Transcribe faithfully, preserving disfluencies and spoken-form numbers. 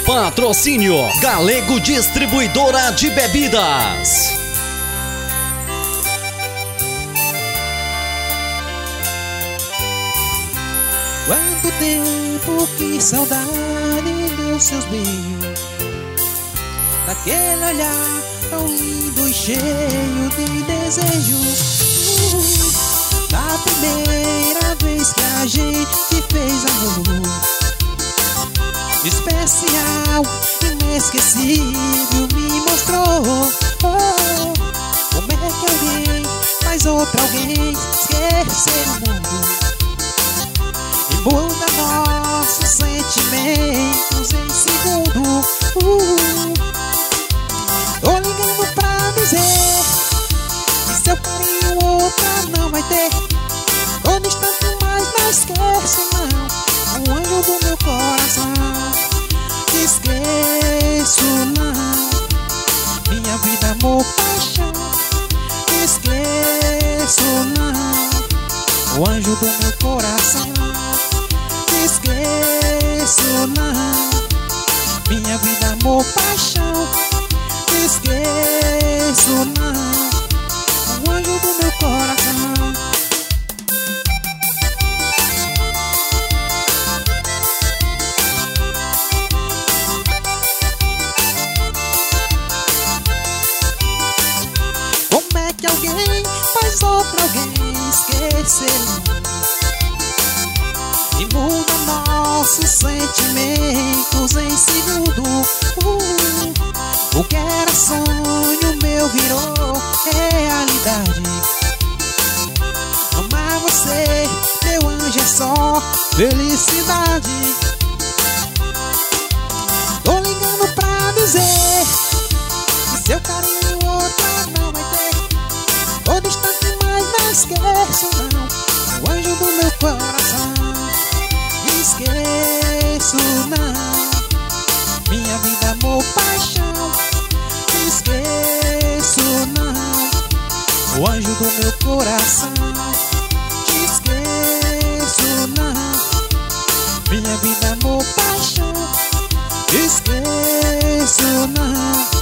Patrocínio Galego Distribuidora de Bebidas. Quanto tempo, que saudade dos seus beijos, daquele olhar tão lindo e cheio de desejos. uh, Da primeira vez que a gente fez amor, especial, inesquecível, me mostrou. oh, Como é que alguém faz outra alguém esquecer o mundo e muda nossos sentimentos em segundo? uh, Tô ligando pra dizer que seu carinho outra não vai ter. Tô distante, mas não esqueço não, o anjo do meu coração. Esqueço não, minha vida, amor, paixão. Esqueço não, o anjo do meu coração. Esqueço não, minha vida, amor, paixão. Esqueço não, o anjo do meu coração. Como é que alguém faz outra alguém esquecer e muda nossos sentimentos em segundo? uh, O que era sonho meu virou realidade. Amar você, meu anjo, é só felicidade. Tô ligando pra dizer que seu carinho outra não vai ter. Tô distante, mas não esqueço não, o anjo do meu coração. Esqueço não, minha vida, amor, paixão. Esqueço não, o anjo do meu coração. Esqueço não, minha vida, amor, paixão. Esqueço não,